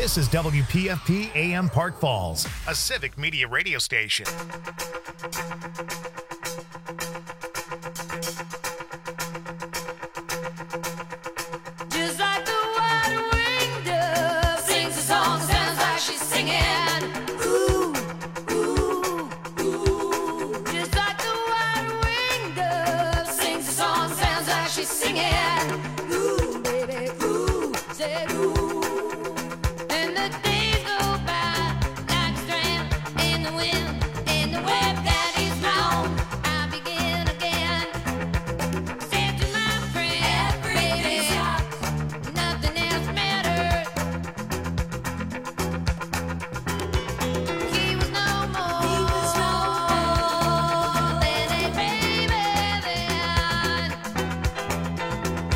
This is WPFP AM Park Falls, a civic media radio station. Just like the white-winged dove sings a song, sounds like she's singing. Ooh, ooh, ooh. Just like the white-winged dove sings a song, sounds like she's singing. Ooh, baby, ooh, say ooh. And the days go by like a strand in the wind, in the web that is round. I begin again. Said to my friend, baby, nothing else matters. He was no more than a baby then.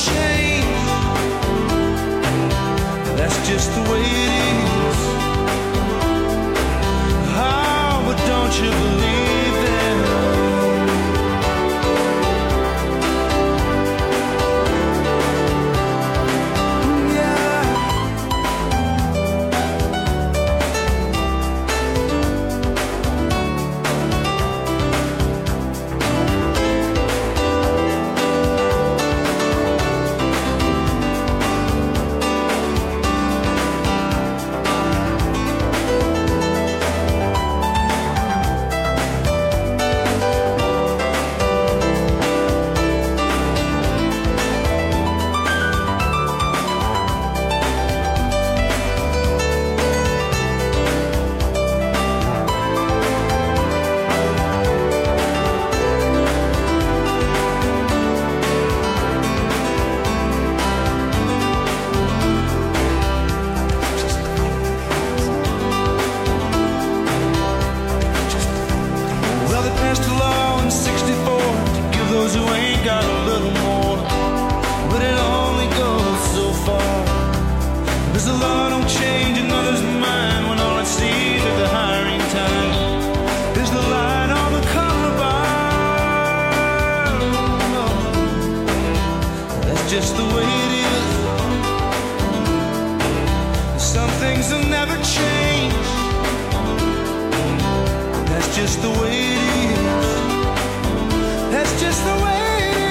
change. That's just the way it is. Oh, but don't you believe them? Just the way it is. Some things will never change. That's just the way it is. That's just the way it is.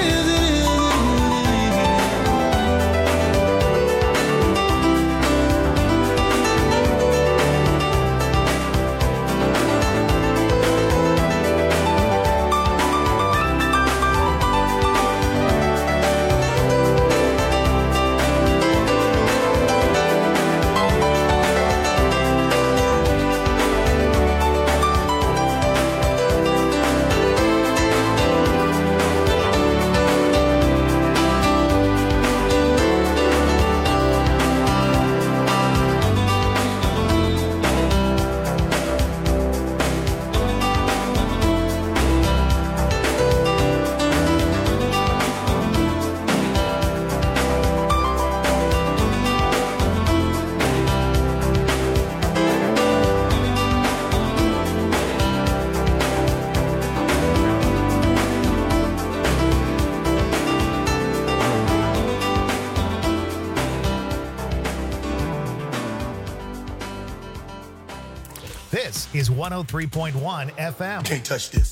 This is 103.1 FM. Can't touch this.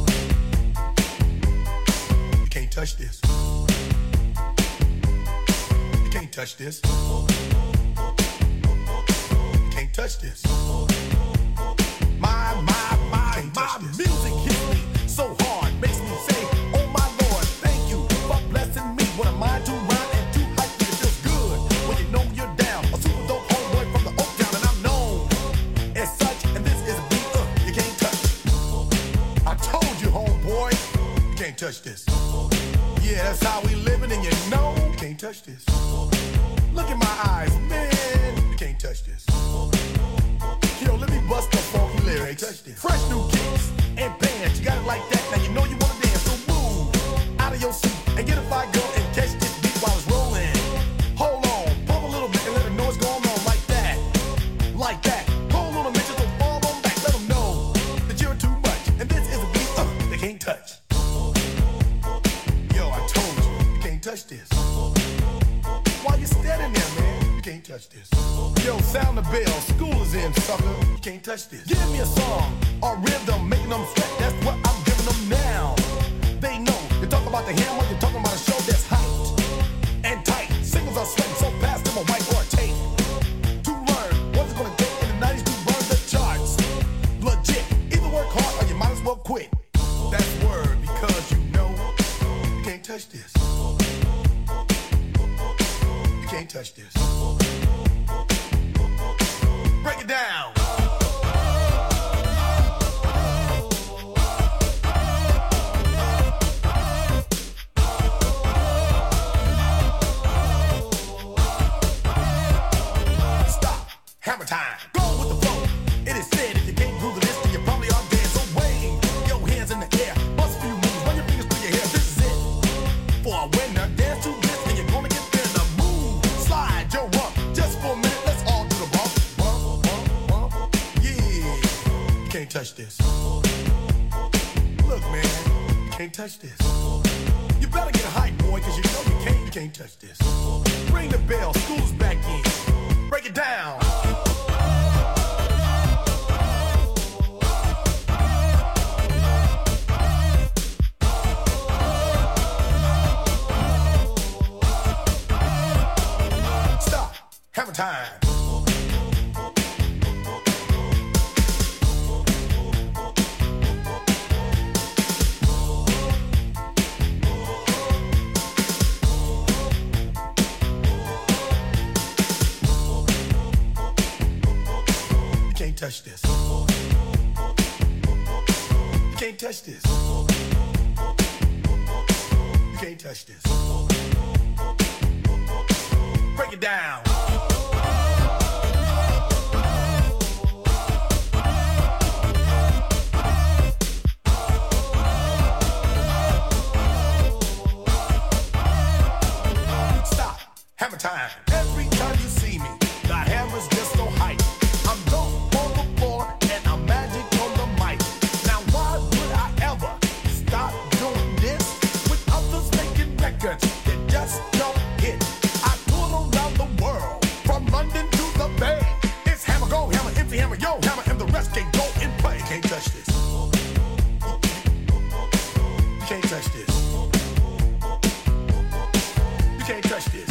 You can't touch this. You can't touch this. You can't touch this. My music hits me so hard, makes me say, oh my Lord, thank you for blessing me. What am I to rhyme and too hype? It feels good when you know you're down. A super dope homeboy from the Oak Town, and I'm known as such. And this is a beat you can't touch. I told you, homeboy, you can't touch this. Yeah, that's how we living, and you know you can't touch this. Look in my eyes, man, you can't touch this. Yo, let me bust the funky lyrics. Fresh new kicks and bands, you got it like that. Now you know you wanna dance, so move out of your seat and get a fire girl and catch this beat while it's rolling. Hold on, pump a little bit and let them know what's going on like that, like that. Hold on a minute, so fall on back, let them know that you're too much. And this is a beat they can't touch. Yo, I told you, you can't touch this. Why you standing there, man? You can't touch this. Yo, sound the bell, school is in, sucker. You can't touch this. Give me a song or rhythm, making them sweat. That's what I'm giving them now. They know. You talk about the hammer, you're talking about a show that's hyped and tight. Singles are sweating so fast, them a white or a tape. To learn what's it gonna take in the 90s to burn the charts. Legit. Either work hard or you might as well quit. That's word because you know you can't touch this. You can't touch this. Break it down. Stop. Hammer time. Go with the flow. It is said if you can't groove the list, then you probably are dead. So wave your hands in the air. Bust a few moves. Run your fingers through your hair. This is it. For a winner, dance to this and you're gonna can't touch this. You better get a hype, boy, cause you know you can't touch this. Ring the bell, school's back in. Break it down. Stop. Hammer time. Touch this. You can't touch this. You can't touch this. Break it down. Stop. Hammer time. Every time you see me, the hammer's just so hype. I'm dope. And I'm magic on the mic. Now why would I ever stop doing this with others making records that just don't hit? I tour around the world, from London to the Bay. It's hammer go, hammer empty, hammer yo, hammer, and the rest can go and play. You can't touch this. You can't touch this. You can't touch this.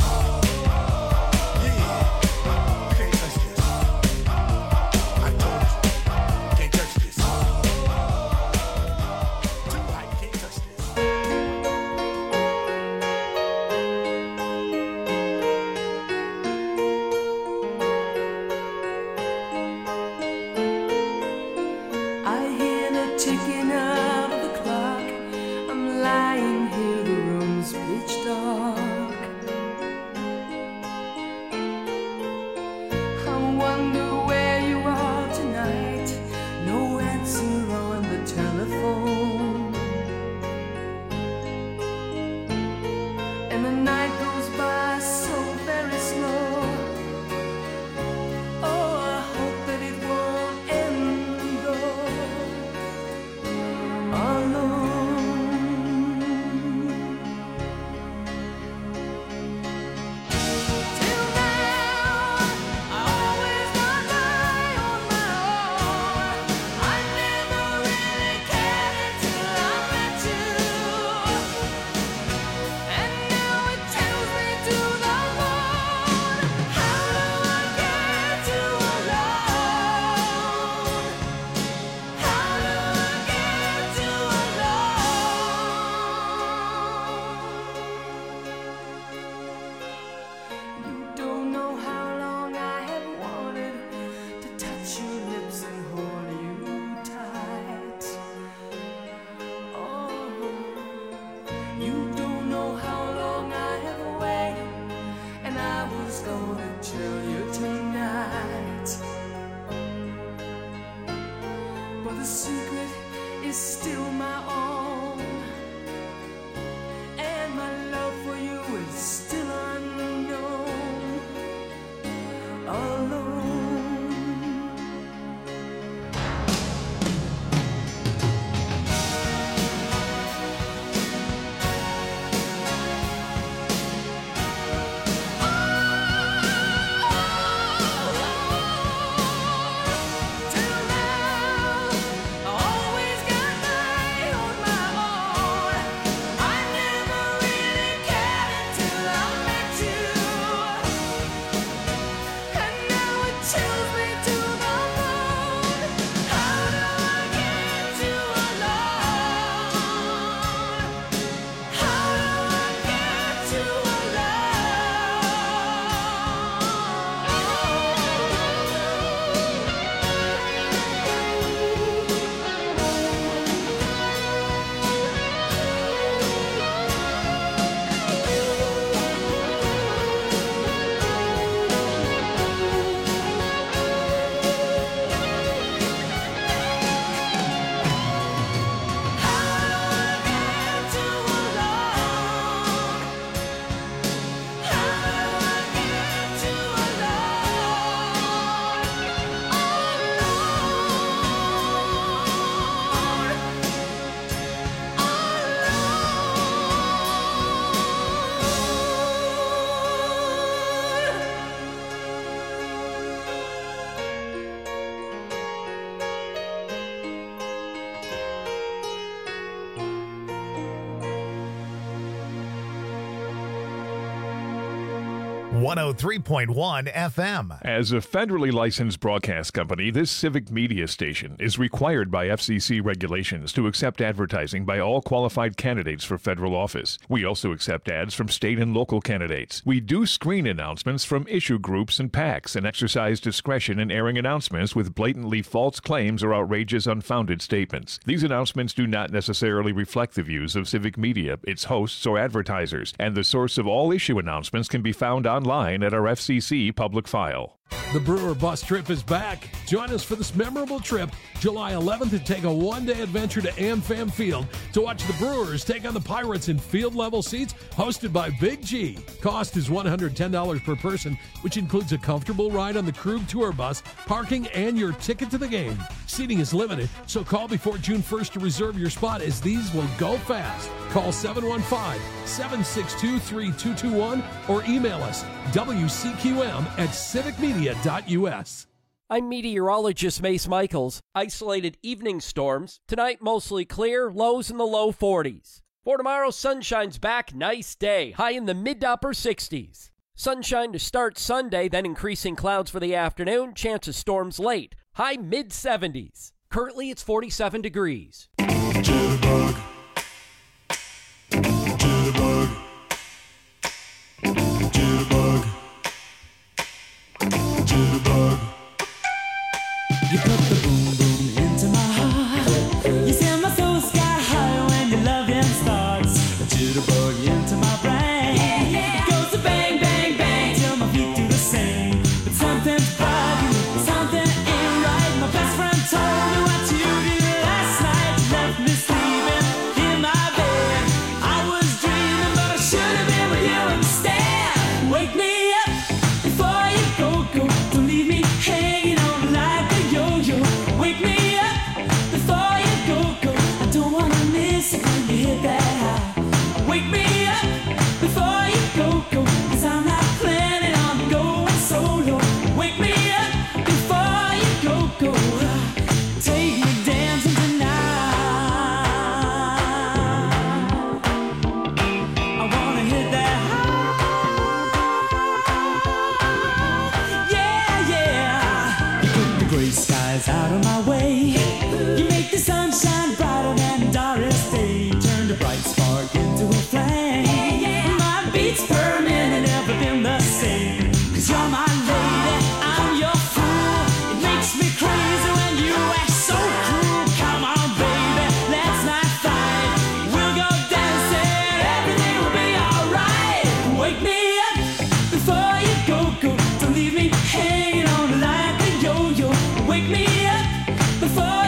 103.1 FM. As a federally licensed broadcast company, this civic media station is required by FCC regulations to accept advertising by all qualified candidates for federal office. We also accept ads from state and local candidates. We do screen announcements from issue groups and PACs and exercise discretion in airing announcements with blatantly false claims or outrageous unfounded statements. These announcements do not necessarily reflect the views of civic media, its hosts, or advertisers, and the source of all issue announcements can be found online at our FCC public file. The Brewer Bus Trip is back. Join us for this memorable trip, July 11th, and take a one-day adventure to AmFam Field to watch the Brewers take on the Pirates in field-level seats hosted by Big G. Cost is $110 per person, which includes a comfortable ride on the Krug Tour Bus, parking, and your ticket to the game. Seating is limited, so call before June 1st to reserve your spot, as these will go fast. Call 715-762-3221 or email us wcqm@civicmedia.us. I'm meteorologist Mace Michaels. Isolated evening storms. Tonight, mostly clear, lows in the low 40s. For tomorrow, sunshine's back, nice day, high in the mid to upper 60s. Sunshine to start Sunday, then increasing clouds for the afternoon, chance of storms late, high mid 70s. Currently, it's 47 degrees. Jitterbug. Jitterbug. Jitterbug. Jitterbug. You put the boom boom into my heart. You send my soul sky high when your loving starts. A jitterbug into my brain. It goes to bang bang bang till my feet do the same. But something's bugging, something ain't right. My best friend told me what you did last night. You left me sleeping in my bed. I was dreaming, but I should have been with you instead. Wake me up before you go. Don't leave me hanging on like a yo-yo. Wake me up before you go. I don't wanna miss it when you hit that high. Wake me up before you go. 'Cause I'm not planning on going solo. Wake me up before you go. Take me dancing tonight. I wanna hit that high. Yeah. You put the gray skies out of my way. You make the sunshine brighter than Doris Day. Turned a bright spark into a flame. My beats per minute never been the same. 'Cause you're my lady, I'm your fool. It makes me crazy when you act so cruel. Come on, baby, let's not fight. We'll go dancing, everything will be alright. Wake me up before you go. Don't leave me hanging on like a yo-yo. Wake me up before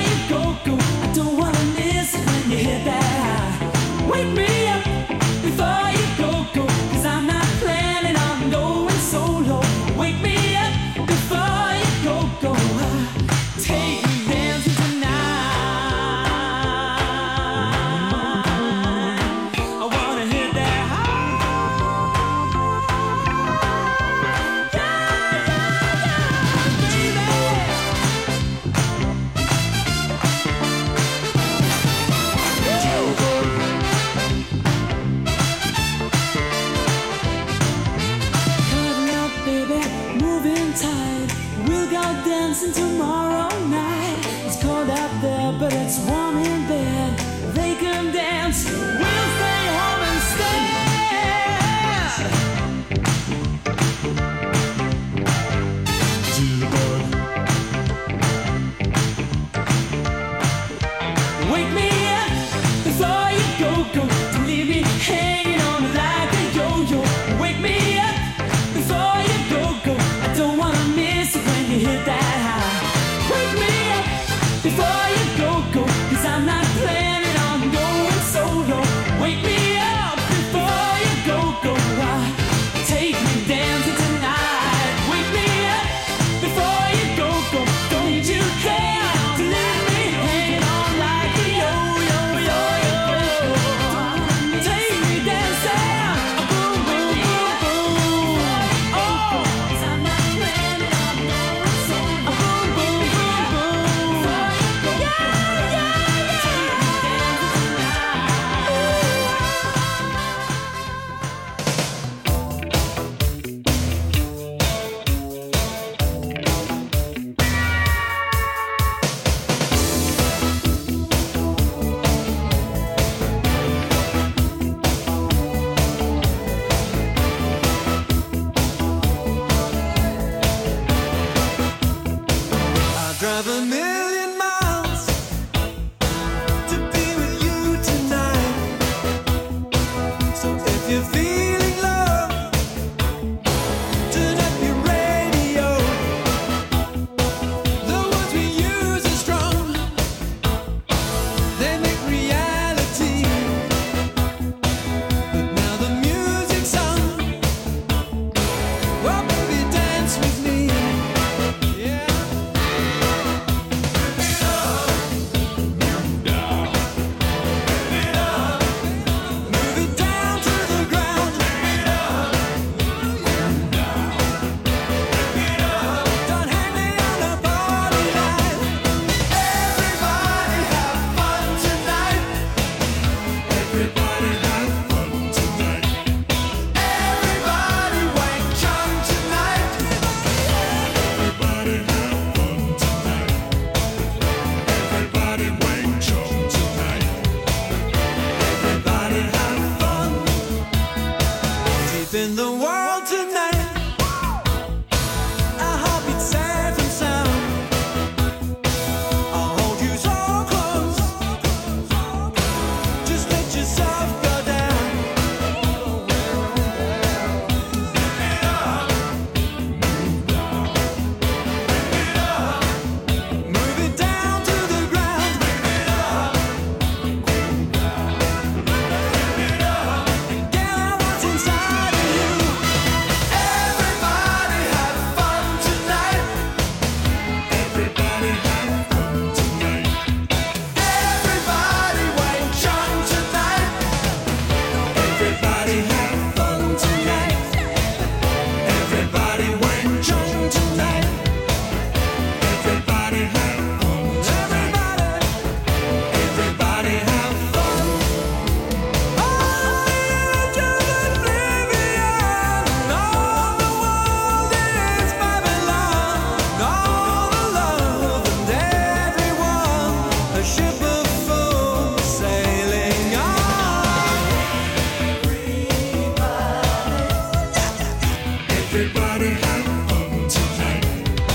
Everybody have fun tonight.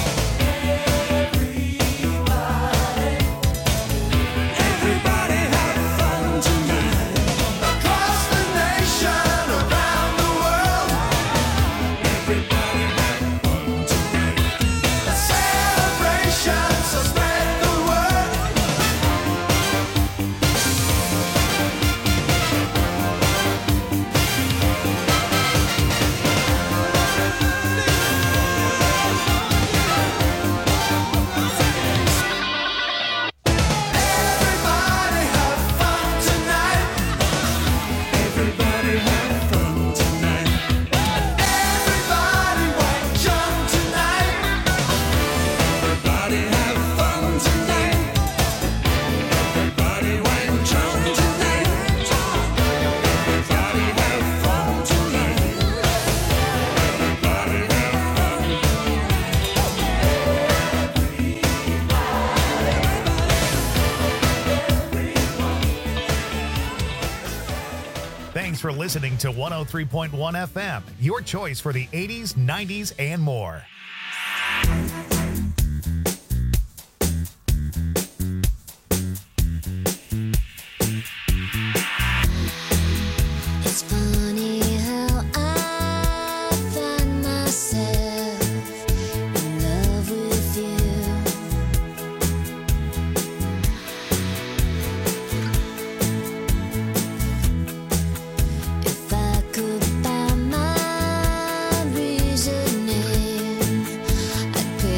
Everybody have fun tonight. Across the nation, around the world. Everybody have fun tonight. A celebration, so spread the word. Everybody have fun tonight. Everybody have fun tonight. Everybody white jump tonight. Everybody have fun tonight. Everybody white jump tonight. Everybody have fun tonight. Everybody have fun. Thanks for listening to 103.1 FM, your choice for the 80s, 90s, and more. It's funny how I find myself in love with you. If I could find my reasoning, I'd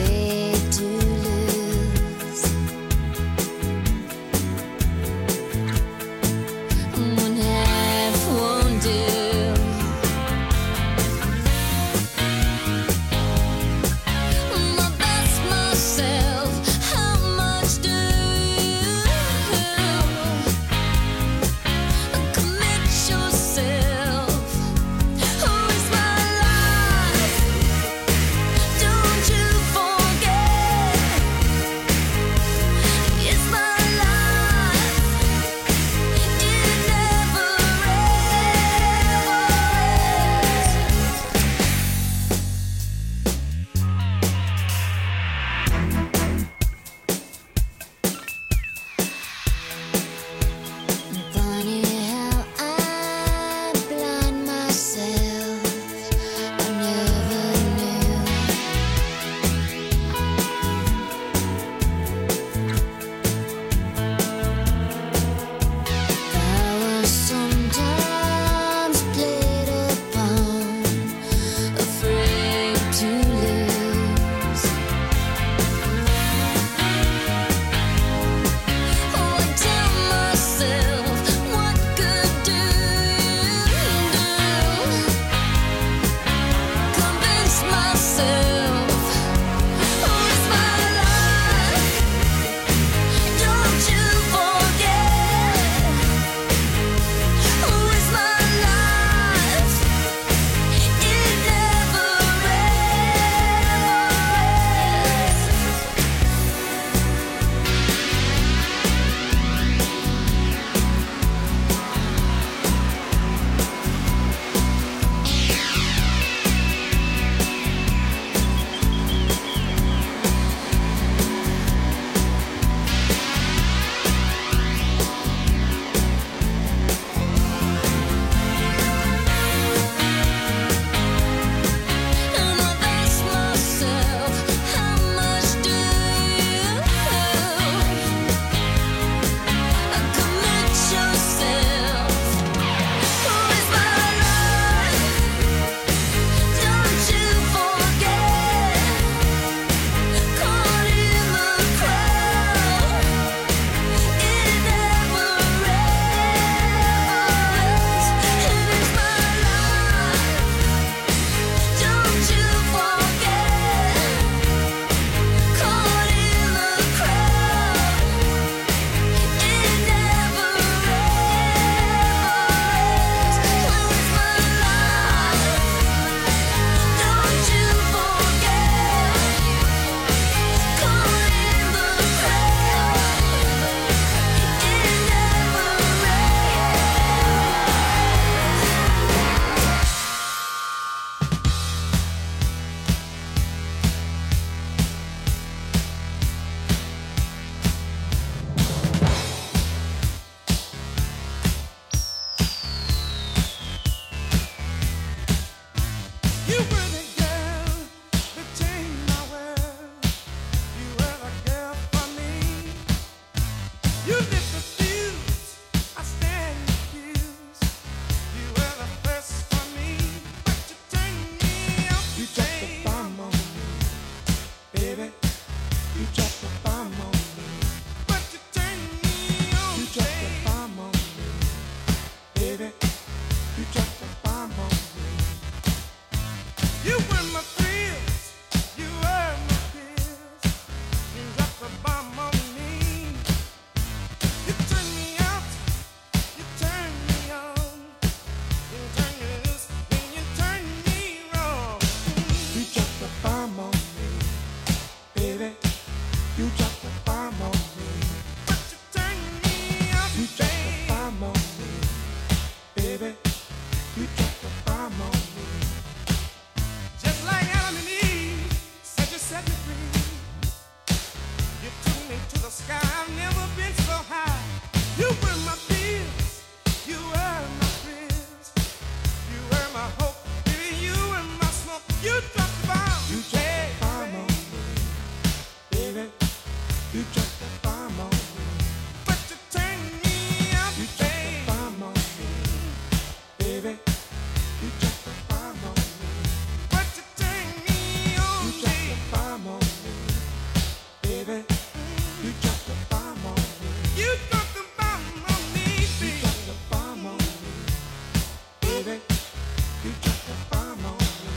You dropped the bomb. You dropped the bomb on me, baby. You dropped the bomb on me, but you turned me up. You dropped the bomb on me, baby. You dropped the bomb on me, but you turned me on. You dropped the bomb on me, baby. You dropped the bomb on me. You dropped the bomb on me, baby. You dropped the bomb on me, baby. You dropped the bomb on me.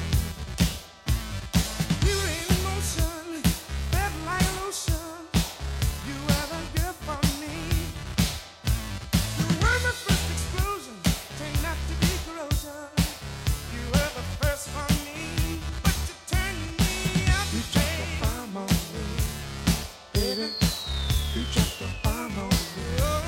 You were in motion, felt like lotion. You were the girl for me. You were the first explosion, turned out to be corrosion. You were the first for me, but you turned me up. You dropped the bomb on me, baby. You dropped the bomb on me.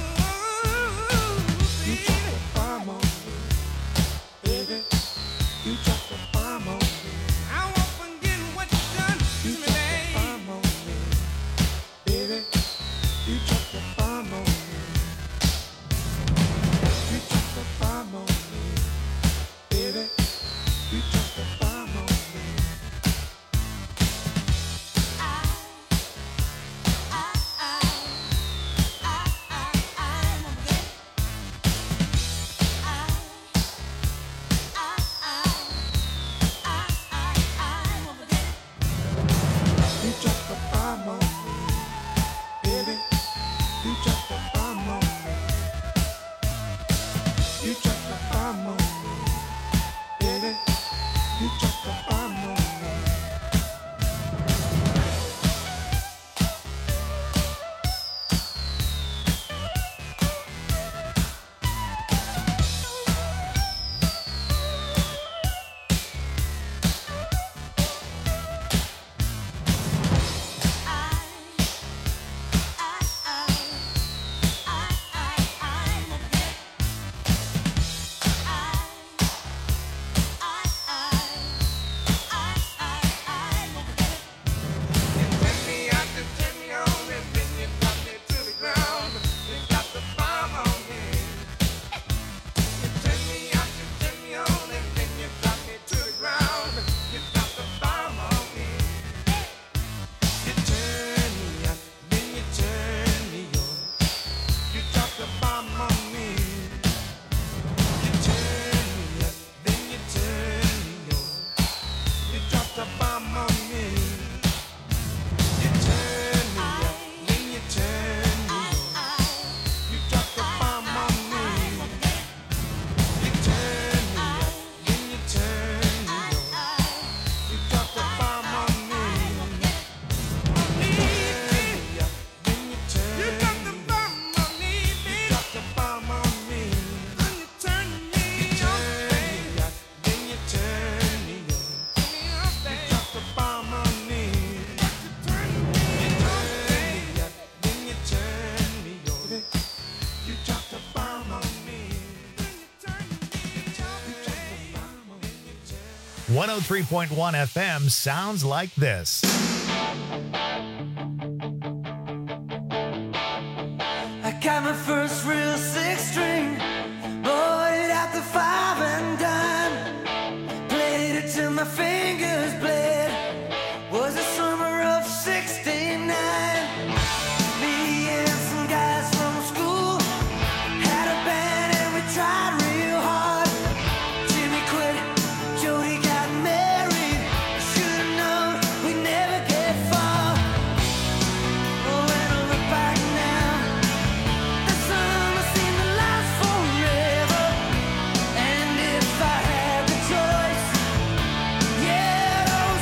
You dropped the bomb on me, baby. You dropped the bomb on me. I won't forget what you done to me, baby. You dropped the bomb on me, baby. You dropped the bomb on me. You dropped the bomb on me, baby. You dropped the bomb on me. You dropped the bomb on me, baby. You dropped the bomb on me. You dropped the bomb on me, baby. You dropped the bomb on me. You dropped the bomb on me. 103.1 FM sounds like this. I got my first real six string, bought it at the 5 and dime, played it till my fingers bled. Was the summer of '69. Me and some guys from school had a band and we tried real hard. Jimmy quit, Jody got married. Should've known we'd never get far. Oh, when I look back now, the summer seemed to last forever. And if I had the choice, yeah, I'd always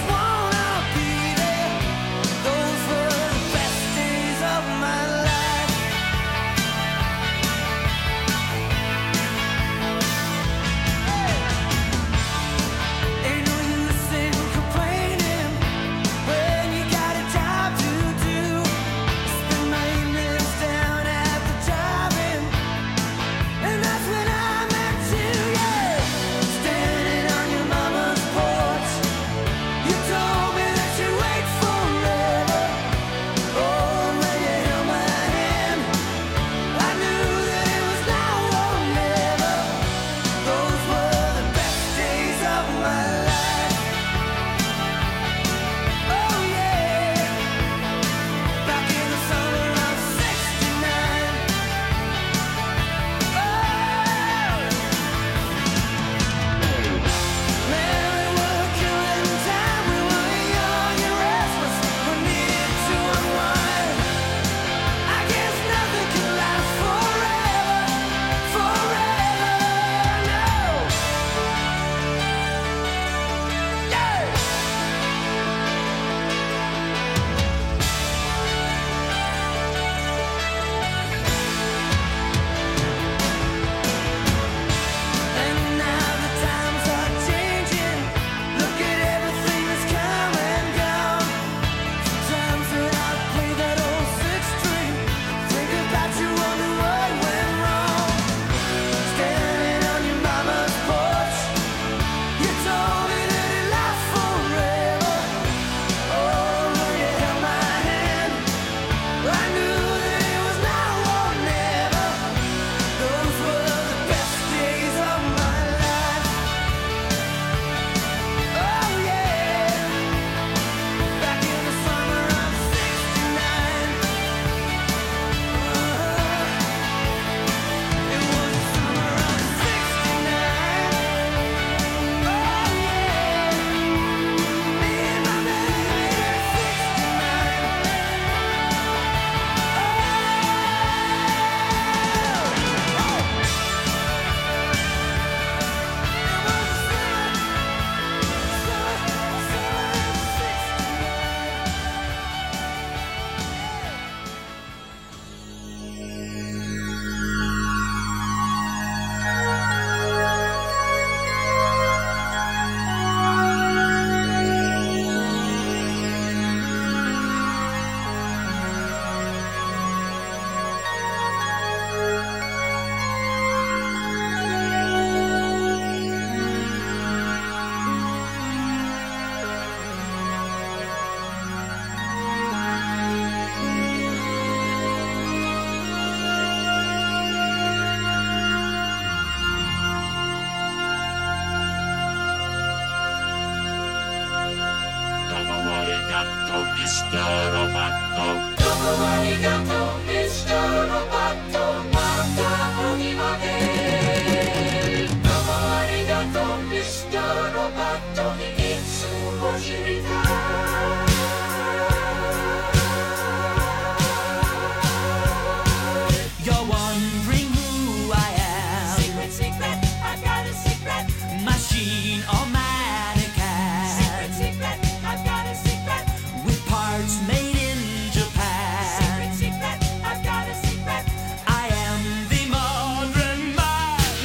You're wondering who I am. Secret, secret, I've got a secret. Machine or mannequin. Secret, secret, I've got a secret. With parts made in Japan. Secret, secret, I've got a secret. I am the modern man.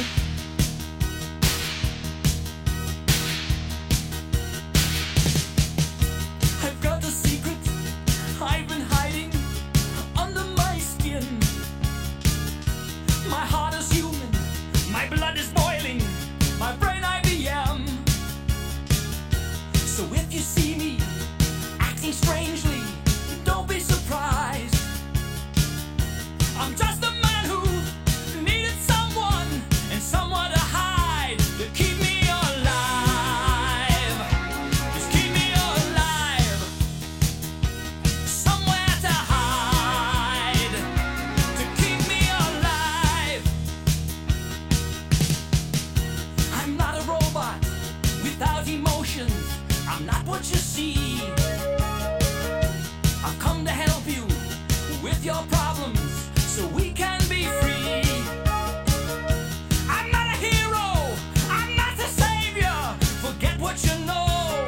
I've got a secret I've been hiding under my skin. My heart is human, my blood is boiling, my brain IBM. So if you see me acting strangely, don't be surprised. I'm just a man who needed someone and someone to hide to keep me alive. Just keep me alive. Somewhere to hide to keep me alive. I'm not a robot without emotions. I'm not what you see. I've come to help you with your problems so we can be free. I'm not a hero, I'm not the savior. Forget what you know.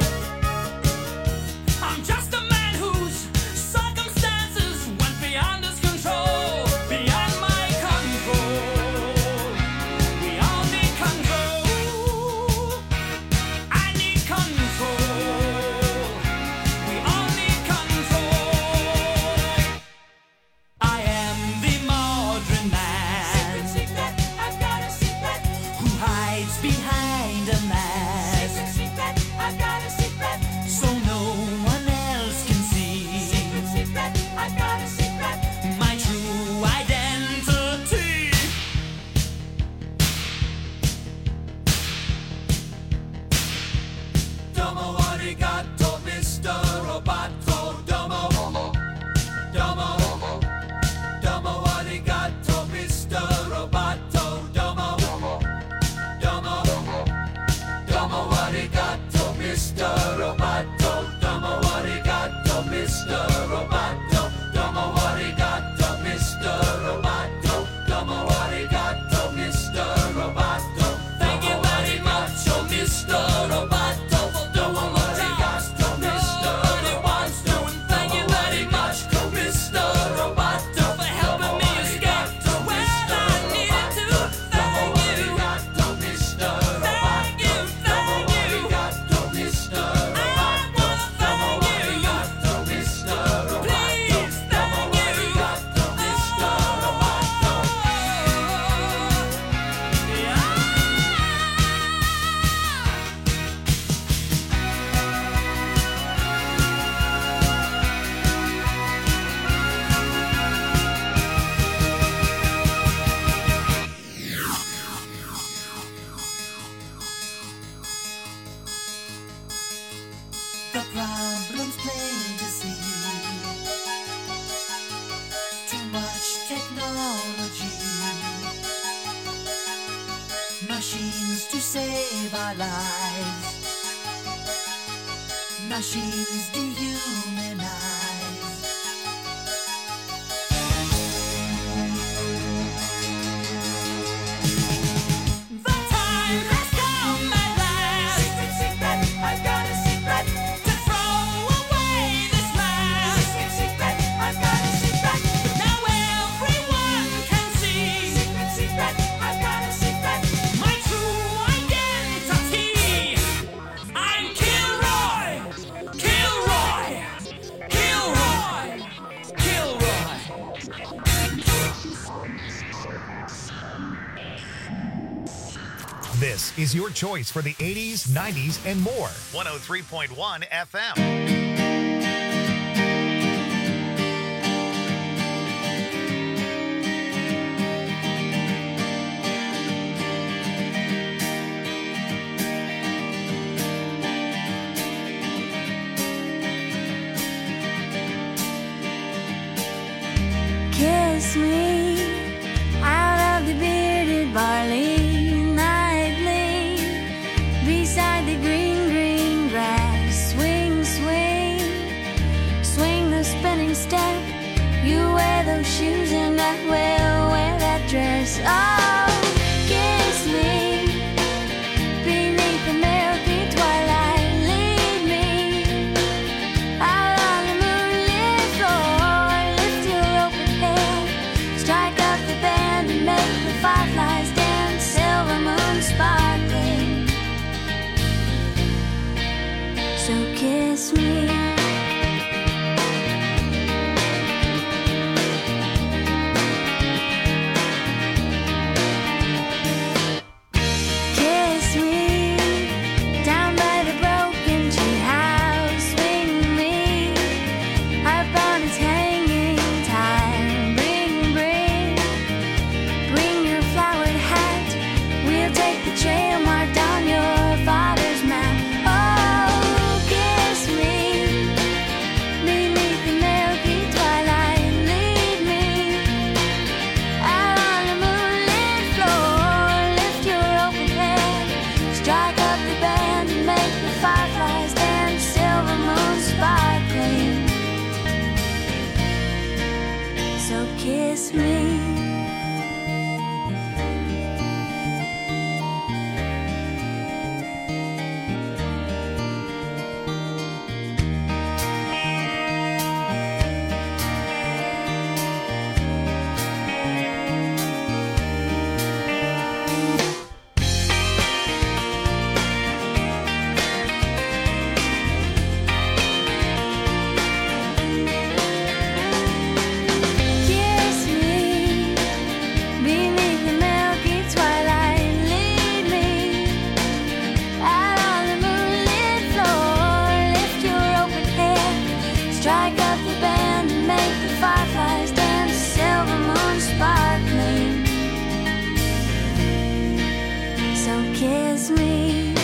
I'm just a man whose circumstances went beyond his control, beyond my control. We all need control. I need control. We all need control. I am the modern man. Secret, secret, I've got a secret. Who hides behind a mask Secret, secret, I've got a secret. so no one else can see Secret, secret, I've got a secret. my true identity. Domo arigato, Mr. Roboto. Domo, domo, domo arigato, Mr. Roboto. Domo, domo, domo arigato, Mr. Roboto. Domo arigato, Mr. Roboto. Domo arigato, Mr. Roboto. Domo arigato, Mr. Roboto. Thank you very much, oh Mr. Roboto, for doing what I asked, oh Mr. Roboto. Thank you very much, oh Mr. Roboto, for helping me escape when I needed to. Thank you, Mr. Thank you, thank you. Mr. Roboto. Thank you, Mr. Roboto. Please, thank you, Mr. Roboto. The problem's plain to see. Too much technology. Machines to save our lives. Machines dehumanize. The time has come at last. Secret, secret, I've got a secret. To throw away this mask. Secret, secret, I've got a secret. Now everyone can see Secret, secret, I've got a secret. my true identity. I'm Kilroy, Kilroy, Kilroy, Kilroy. This is your choice for the 80s, 90s, and more. 103.1 FM. kiss me out of the bearded barley nightly beside the green, green grass. Swing, swing, swing the spinning step. You wear those shoes and I will wear that dress. Oh, kiss me beneath the milky twilight. Lead me out on the moonlit floor. Lift your open head, strike up the band and make the fireflies dance. Silver moon sparkling. So kiss me. Kiss me down by the broken tree house. Swing me upon its hanging tire. Bring your flowered hat. We'll take the trail marked on your father's map. Oh, kiss me beneath the milky twilight. Lead me out on the moonlit floor. Lift your open head, strike up the band and make the fireflies dance. Silver moon sparkling. So kiss me. Kiss me beneath the milky twilight. Lead me out on the moonlit floor. Lift your open head, strike up the band and make the fireflies dance. Silver moon sparkling. So kiss me.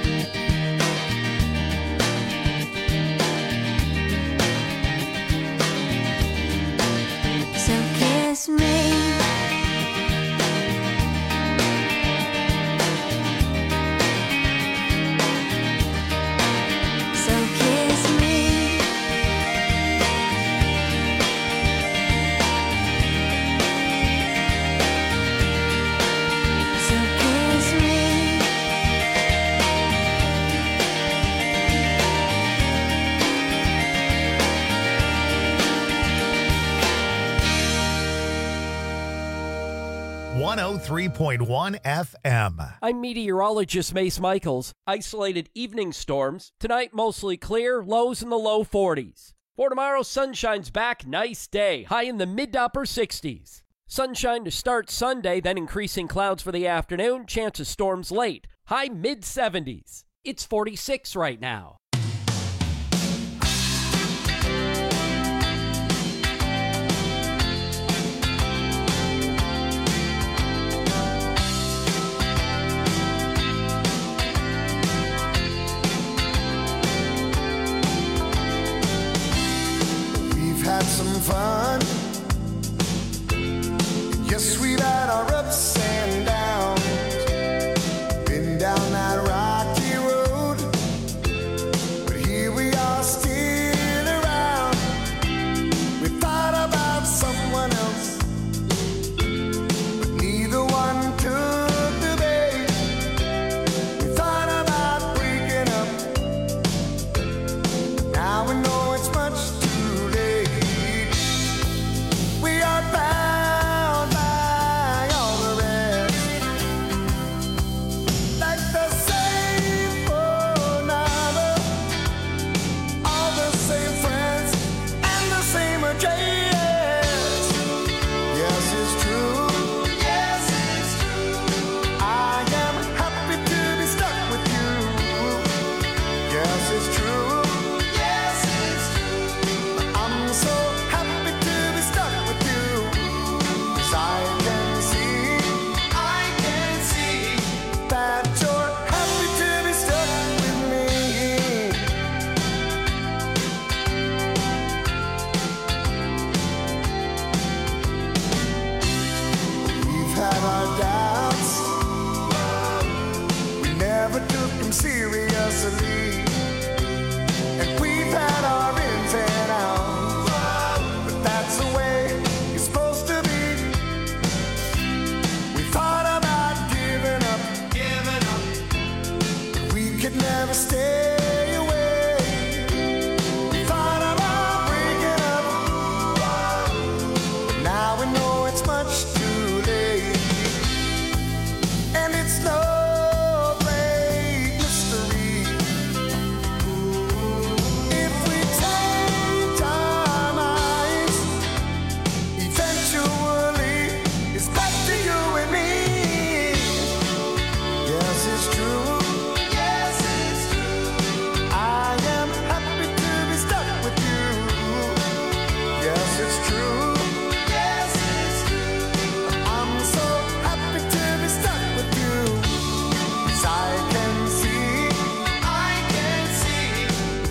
So kiss me. So kiss me. So kiss me. 103.1 FM. I'm meteorologist Mace Michaels. Isolated evening storms. Tonight, mostly clear, lows in the low 40s. For tomorrow, sunshine's back, nice day, high in the mid to upper 60s. Sunshine to start Sunday, then increasing clouds for the afternoon, chance of storms late, high mid 70s. It's 46 right now. We've had some fun. Yes, we've had our ups and downs. Been down that rocky road, but here we are still around. We thought about someone else, but neither one took the bait. We thought about breaking up, now we know it's much too late. We are bound by all the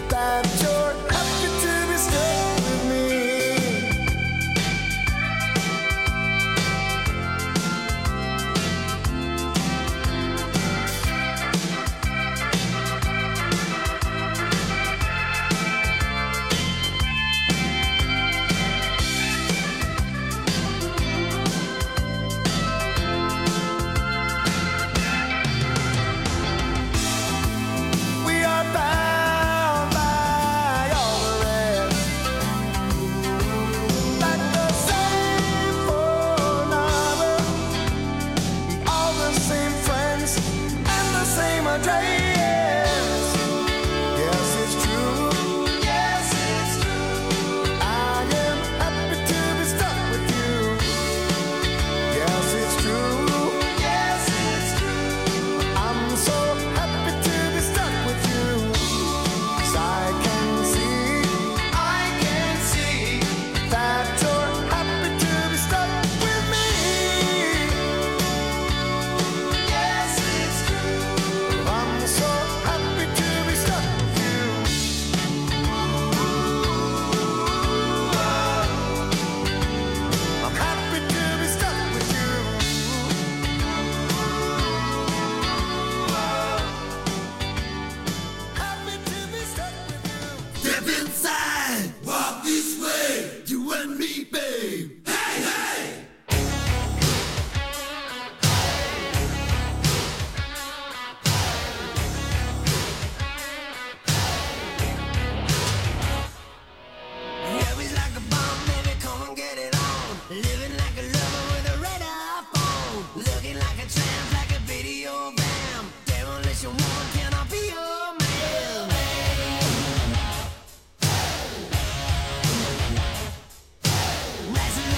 that you're happy to be stuck with me. We are bound by all the rest, like the same old number, all the same friends, and the same address. Yes, it's true. Yes, it's true. I am happy to be stuck with you. Yes, it's true. Yes, it's true. I'm so happy to be stuck with you. 'Cause I can see that you're happy to be stuck with me. Yes, it's true. I'm so happy to be stuck with you. I'm happy to be stuck with you. Happy to be stuck with you. Step inside, walk this way, you and me, babe. Hey, hey! Yeah, he's like a bomb, baby, come and get it on. Living like a lover with a red iPhone. Looking like a tramp, like a video bam. Demolition one, can I be your man? Rising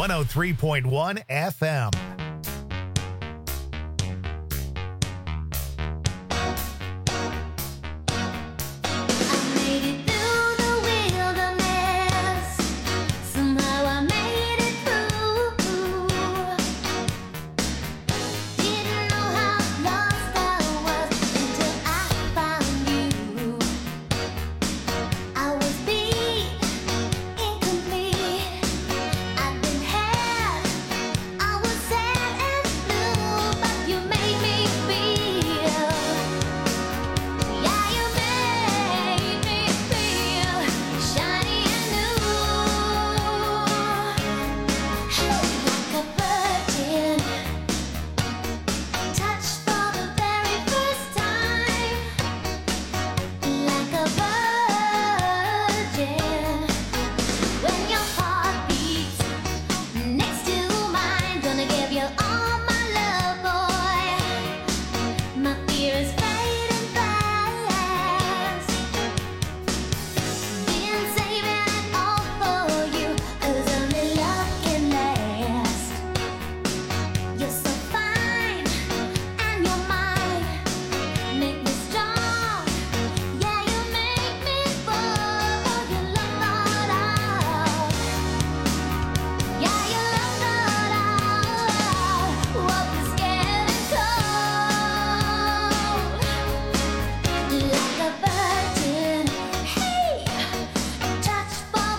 103.1 FM.